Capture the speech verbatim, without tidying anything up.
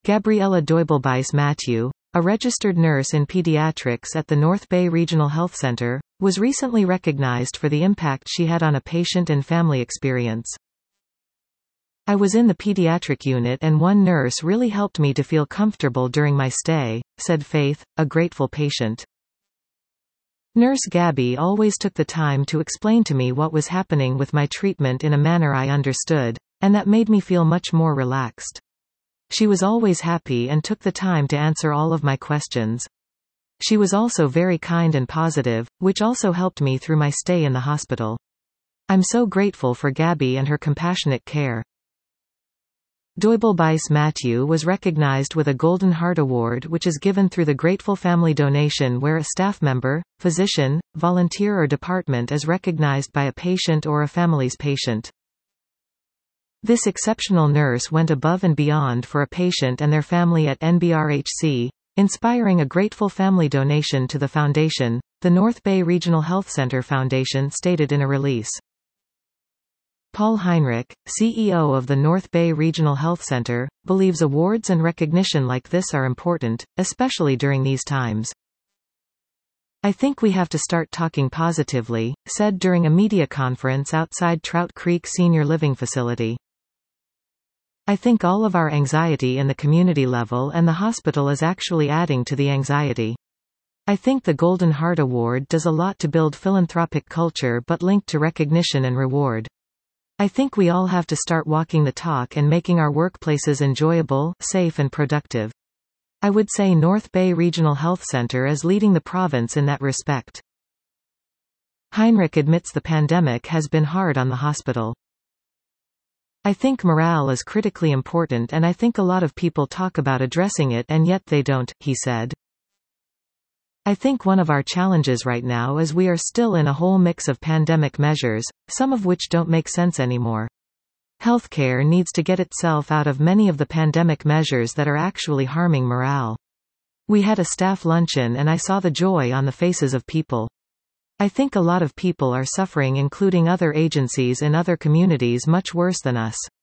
Gabriella Doibelbeis-Mathieu, a registered nurse in pediatrics at the North Bay Regional Health Center, was recently recognized for the impact she had on a patient and family experience. "I was in the pediatric unit and one nurse really helped me to feel comfortable during my stay," said Faith, a grateful patient. "Nurse Gabby always took the time to explain to me what was happening with my treatment in a manner I understood, and that made me feel much more relaxed. She was always happy and took the time to answer all of my questions. She was also very kind and positive, which also helped me through my stay in the hospital. I'm so grateful for Gabby and her compassionate care." Doibelbeis-Mathieu was recognized with a Golden Heart Award, which is given through the Grateful Family donation where a staff member, physician, volunteer or department is recognized by a patient or a family's patient. This exceptional nurse went above and beyond for a patient and their family at N B R H C, inspiring a grateful family donation to the foundation, the North Bay Regional Health Center Foundation stated in a release. Paul Heinrich, C E O of the North Bay Regional Health Center, believes awards and recognition like this are important, especially during these times. "I think we have to start talking positively," said during a media conference outside Trout Creek Senior Living Facility. "I think all of our anxiety in the community level and the hospital is actually adding to the anxiety. I think the Golden Heart Award does a lot to build philanthropic culture but linked to recognition and reward. I think we all have to start walking the talk and making our workplaces enjoyable, safe and productive. I would say North Bay Regional Health Center is leading the province in that respect." Heinrich admits the pandemic has been hard on the hospital. "I think morale is critically important and I think a lot of people talk about addressing it and yet they don't," he said. "I think one of our challenges right now is we are still in a whole mix of pandemic measures, some of which don't make sense anymore. Healthcare needs to get itself out of many of the pandemic measures that are actually harming morale. We had a staff luncheon and I saw the joy on the faces of people. I think a lot of people are suffering, including other agencies in other communities much worse than us.